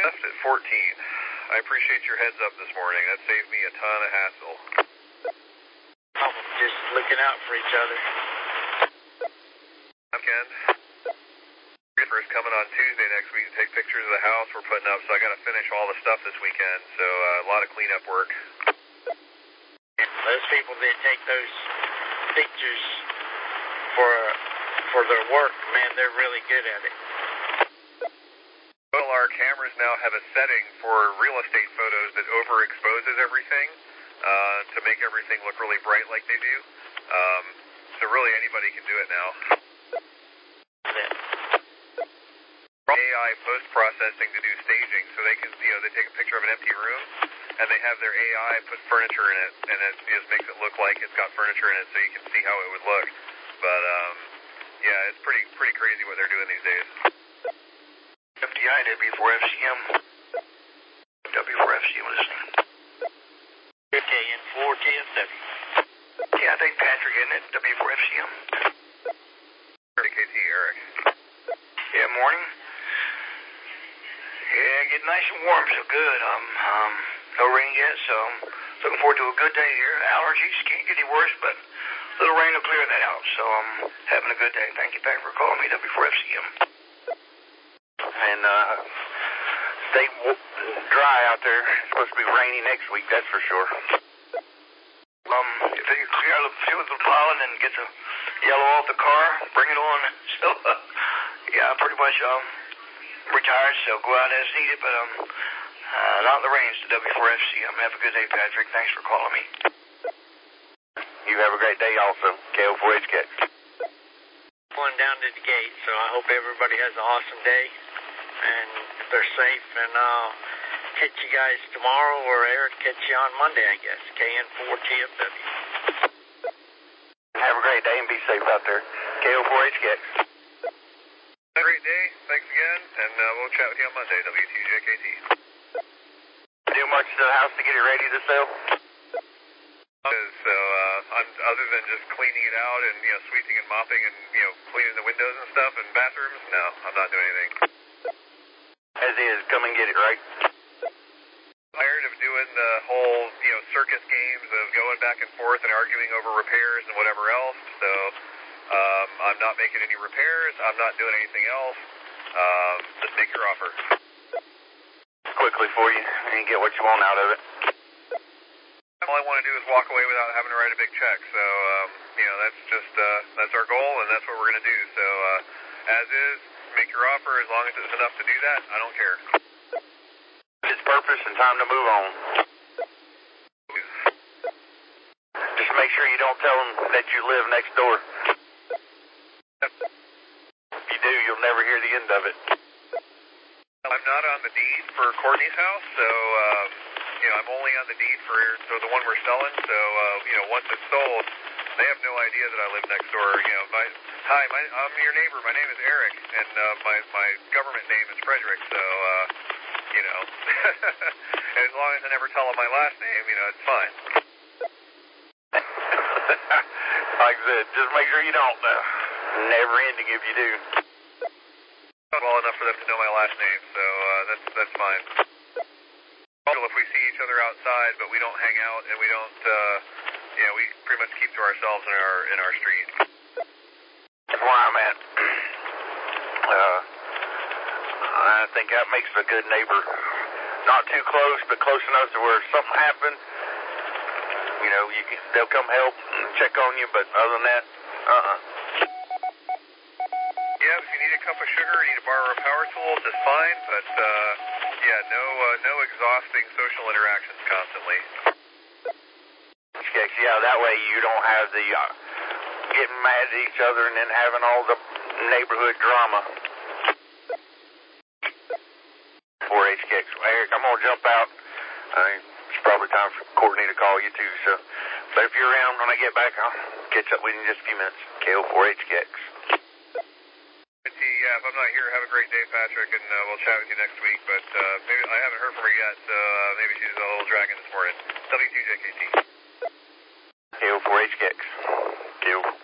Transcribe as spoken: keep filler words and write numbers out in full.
Left at fourteen. I appreciate your heads up this morning. That saved me a ton of hassle. Oh, just looking out for each other. Weekend. First coming on Tuesday next week to take pictures of the house we're putting up, so I got to finish all the stuff this weekend. So uh, a lot of cleanup work. Those people that take those pictures for for their work, man, they're really good at it. Well, our cameras now have a setting for real estate photos that overexposes everything uh, to make everything look really bright like they do. Um, so really anybody can do it now. A I post-processing to do staging, so they can, you know, they take a picture of an empty room and they have their A I put furniture in it, and it just makes it look like it's got furniture in it, so you can see how it would look. But um, yeah, it's pretty pretty crazy what they're doing these days. F D I, W four F C M. W four F C M listening. K N four T F W. Yeah, I think Patrick, isn't it? W four F C M. K T, Eric. Yeah, morning. Yeah, getting nice and warm, so good. Um, um, no rain yet, so I'm looking forward to a good day here. Allergies can't get any worse, but a little rain will clear that out, so I'm having a good day. Thank you, Patrick, for calling me, W four F C M. And uh, stay w- dry out there. It's supposed to be rainy next week, that's for sure. Um, if they can clear out a few of the pollen and get the yellow off the car, bring it on. So, uh, yeah, pretty much um, retired, so go out as needed, but um, uh, not in the rains to W four F C M. Have a good day, Patrick. Thanks for calling me. You have a great day also, K O four H K. Going down to the gate, so I hope everybody has an awesome day. And if they're safe, and I'll catch you guys tomorrow, or Eric catch you on Monday, I guess. K N four T F W. Have a great day and be safe out there. K O four H K. Have a great day. Thanks again, and uh, we'll chat with you on Monday. W T J K T. Do much to the house to get it ready to sell? So, uh, I'm, other than just cleaning it out and, you know, sweeping and mopping and, you know, cleaning the windows and stuff and bathrooms, no, I'm not doing anything. As is, come and get it, right? Tired of doing the whole, you know, circus games of going back and forth and arguing over repairs and whatever else, so um, I'm not making any repairs, I'm not doing anything else. Um, just make your offer. Quickly for you, and you get what you want out of it. All I want to do is walk away without having to write a big check, so, um, you know, that's just, uh, that's our goal, and that's what we're going to do, so, uh, as is, make your offer, as long as it's enough to do that, I don't care. It's purpose and time to move on. Just make sure you don't tell them that you live next door. If you do, you'll never hear the end of it. I'm not on the deed for Courtney's house, so, um, you know, I'm only on the deed for, for the one we're selling, so, uh, you know, once it's sold, they have no idea that I live next door. You know, my, hi, my, I'm your neighbor, my name is Eric, and uh, my, my government name is Frederick, so, uh, you know, and as long as I never tell them my last name, you know, it's fine. Like I said, just make sure you don't, uh, never ending if you do. Well enough for them to know my last name, so, uh, that's, that's fine. If we see each other outside, but we don't hang out, and we don't, uh, you know, we pretty much keep to ourselves in our in our street. That's where I'm at. Uh, I think that makes a good neighbor. Not too close, but close enough to where if something happened, you know, you can, they'll come help and check on you, but other than that, uh-uh. Yeah, if you need a cup of sugar or need to borrow a power tool, just fine, but, uh, yeah, no, uh, no exhausting social interactions constantly. Yeah, that way you don't have the uh, getting mad at each other and then having all the neighborhood drama. four H K. Eric, I'm going to jump out. Uh, it's probably time for Courtney to call you too, so. But if you're around when I get back, I'll catch up with you in just a few minutes. K O four H K. Yeah, if I'm not here, have a great day, Patrick, and uh, we'll chat with you next week, but uh, maybe I haven't heard from her yet, so uh, maybe she's a little dragging this morning. W two J K T. K O four H K. K O.